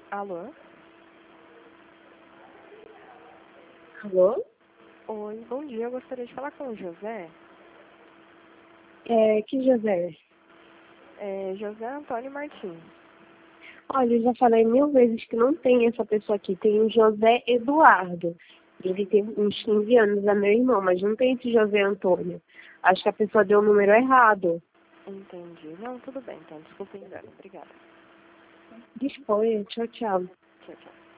Alô? Alô? Oi, bom dia. Eu gostaria de falar com o José. Que José? José Antônio Martins. Olha, eu já falei 1000 vezes que não tem essa pessoa aqui. Tem o José Eduardo. Ele tem uns 15 anos, é meu irmão, mas não tem esse José Antônio. Acho que a pessoa deu o número errado. Entendi. Não, tudo bem, então. Desculpa o engano. Obrigada. Disponha. Tchau, tchau. Tchau, tchau.